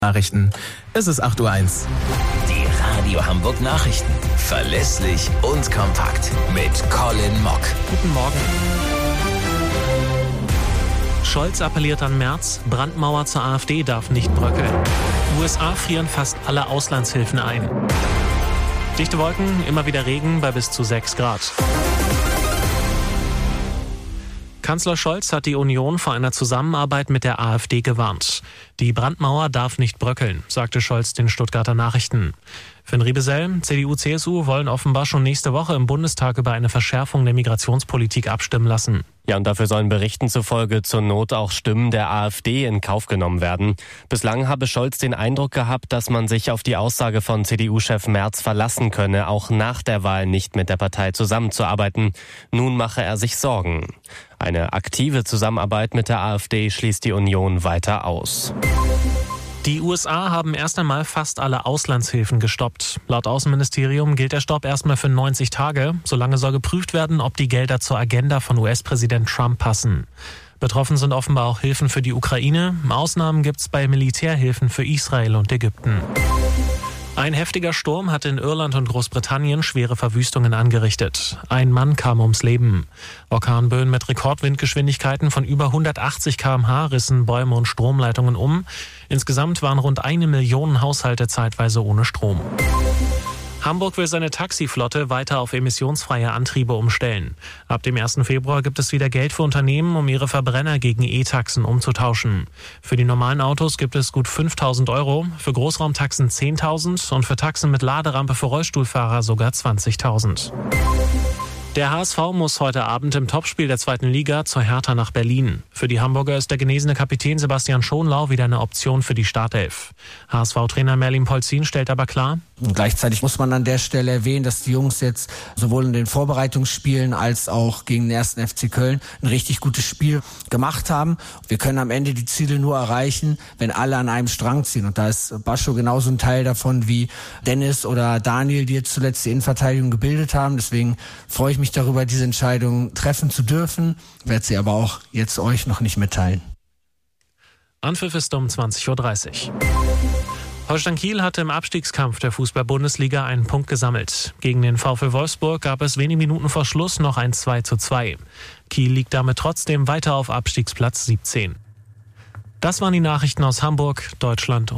Nachrichten. Es ist 8:01 Uhr. Die Radio Hamburg Nachrichten. Verlässlich und kompakt. Mit Colin Mock. Guten Morgen. Scholz appelliert an Merz, Brandmauer zur AfD darf nicht bröckeln. USA frieren fast alle Auslandshilfen ein. Dichte Wolken, immer wieder Regen bei bis zu 6 Grad. Kanzler Scholz hat die Union vor einer Zusammenarbeit mit der AfD gewarnt. Die Brandmauer darf nicht bröckeln, sagte Scholz den Stuttgarter Nachrichten. Finn Riebesell, CDU, CSU wollen offenbar schon nächste Woche im Bundestag über eine Verschärfung der Migrationspolitik abstimmen lassen. Ja, und dafür sollen Berichten zufolge zur Not auch Stimmen der AfD in Kauf genommen werden. Bislang habe Scholz den Eindruck gehabt, dass man sich auf die Aussage von CDU-Chef Merz verlassen könne, auch nach der Wahl nicht mit der Partei zusammenzuarbeiten. Nun mache er sich Sorgen. Eine aktive Zusammenarbeit mit der AfD schließt die Union weiter aus. Die USA haben erst einmal fast alle Auslandshilfen gestoppt. Laut Außenministerium gilt der Stopp erstmal für 90 Tage. Solange soll geprüft werden, ob die Gelder zur Agenda von US-Präsident Trump passen. Betroffen sind offenbar auch Hilfen für die Ukraine. Ausnahmen gibt's bei Militärhilfen für Israel und Ägypten. Ein heftiger Sturm hat in Irland und Großbritannien schwere Verwüstungen angerichtet. Ein Mann kam ums Leben. Orkanböen mit Rekordwindgeschwindigkeiten von über 180 km/h rissen Bäume und Stromleitungen um. Insgesamt waren rund 1 Million Haushalte zeitweise ohne Strom. Hamburg will seine Taxiflotte weiter auf emissionsfreie Antriebe umstellen. Ab dem 1. Februar gibt es wieder Geld für Unternehmen, um ihre Verbrenner gegen E-Taxen umzutauschen. Für die normalen Autos gibt es gut 5.000 €, für Großraumtaxen 10.000 und für Taxen mit Laderampe für Rollstuhlfahrer sogar 20.000. Der HSV muss heute Abend im Topspiel der 2. Liga zur Hertha nach Berlin. Für die Hamburger ist der genesene Kapitän Sebastian Schonlau wieder eine Option für die Startelf. HSV-Trainer Merlin Polzin stellt aber klar: Und gleichzeitig muss man an der Stelle erwähnen, dass die Jungs jetzt sowohl in den Vorbereitungsspielen als auch gegen den 1. FC Köln ein richtig gutes Spiel gemacht haben. Wir können am Ende die Ziele nur erreichen, wenn alle an einem Strang ziehen. Und da ist Bascho genauso ein Teil davon wie Dennis oder Daniel, die jetzt zuletzt die Innenverteidigung gebildet haben. Deswegen freue ich mich darüber, diese Entscheidung treffen zu dürfen. Werde sie aber auch jetzt euch noch nicht mitteilen. Anpfiff ist um 20:30 Uhr. Holstein Kiel hatte im Abstiegskampf der Fußball-Bundesliga einen Punkt gesammelt. Gegen den VfL Wolfsburg gab es wenige Minuten vor Schluss noch ein 2:2. Kiel liegt damit trotzdem weiter auf Abstiegsplatz 17. Das waren die Nachrichten aus Hamburg, Deutschland